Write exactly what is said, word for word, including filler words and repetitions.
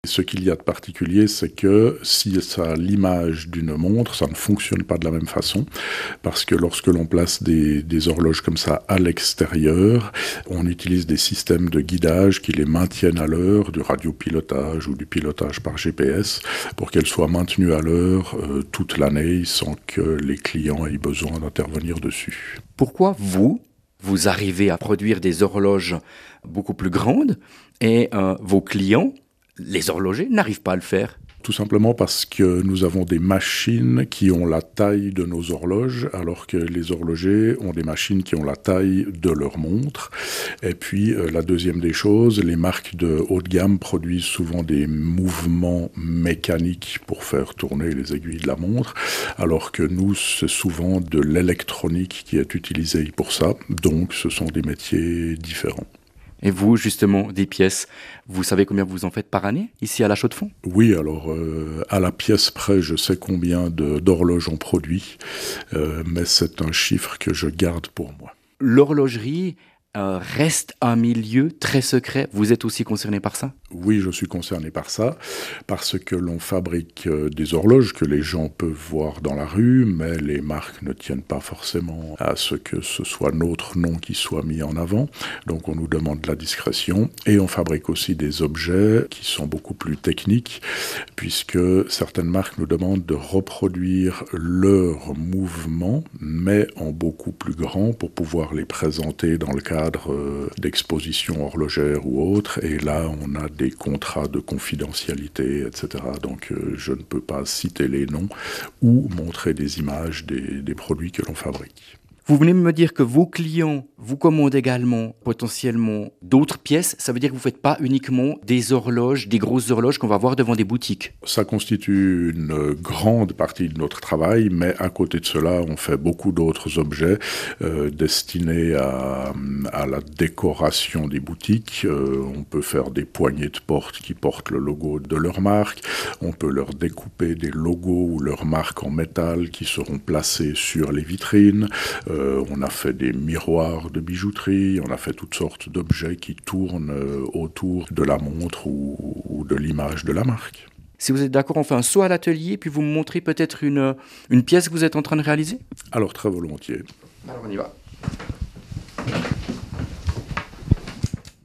Ce qu'il y a de particulier, c'est que si ça a l'image d'une montre, ça ne fonctionne pas de la même façon, parce que lorsque l'on place des, des horloges comme ça à l'extérieur, on utilise des systèmes de guidage qui les maintiennent à l'heure, du radiopilotage ou du pilotage par G P S, pour qu'elles soient maintenues à l'heure euh, toute l'année sans que les clients aient besoin d'intervenir dessus. Pourquoi vous, vous arrivez à produire des horloges beaucoup plus grandes et euh, vos clients, les horlogers, n'arrivent pas à le faire? Tout simplement parce que nous avons des machines qui ont la taille de nos horloges, alors que les horlogers ont des machines qui ont la taille de leurs montres. Et puis, euh, la deuxième des choses, les marques de haut de gamme produisent souvent des mouvements mécaniques pour faire tourner les aiguilles de la montre, alors que nous, c'est souvent de l'électronique qui est utilisée pour ça. Donc, ce sont des métiers différents. Et vous, justement, des pièces, vous savez combien vous en faites par année, ici à La Chaux-de-Fonds? Oui, alors euh, à la pièce près, je sais combien de, d'horloges on produit, euh, mais c'est un chiffre que je garde pour moi. L'horlogerie euh, reste un milieu très secret. Vous êtes aussi concerné par ça? Oui, je suis concerné par ça, parce que l'on fabrique euh, des horloges que les gens peuvent voir dans la rue, mais les marques ne tiennent pas forcément à ce que ce soit notre nom qui soit mis en avant. Donc on nous demande de la discrétion. Et on fabrique aussi des objets qui sont beaucoup plus techniques, puisque certaines marques nous demandent de reproduire leurs mouvements, mais en beaucoup plus grand pour pouvoir les présenter dans le cadre euh, d'expositions horlogères ou autres. Et là, on a des contrats de confidentialité, et cetera. Donc euh, je ne peux pas citer les noms ou montrer des images des, des produits que l'on fabrique. Vous venez de me dire que vos clients vous commandent également potentiellement d'autres pièces. Ça veut dire que vous ne faites pas uniquement des horloges, des grosses horloges qu'on va voir devant des boutiques. Ça constitue une grande partie de notre travail, mais à côté de cela, on fait beaucoup d'autres objets euh, destinés à, à la décoration des boutiques. Euh, on peut faire des poignées de porte qui portent le logo de leur marque. On peut leur découper des logos ou leurs marques en métal qui seront placés sur les vitrines. Euh, on a fait des miroirs de bijouterie, on a fait toutes sortes d'objets qui tournent euh, autour de la montre ou, ou de l'image de la marque. Si vous êtes d'accord, on fait un saut à l'atelier, puis vous me montrez peut-être une, une pièce que vous êtes en train de réaliser? Alors très volontiers. Alors on y va.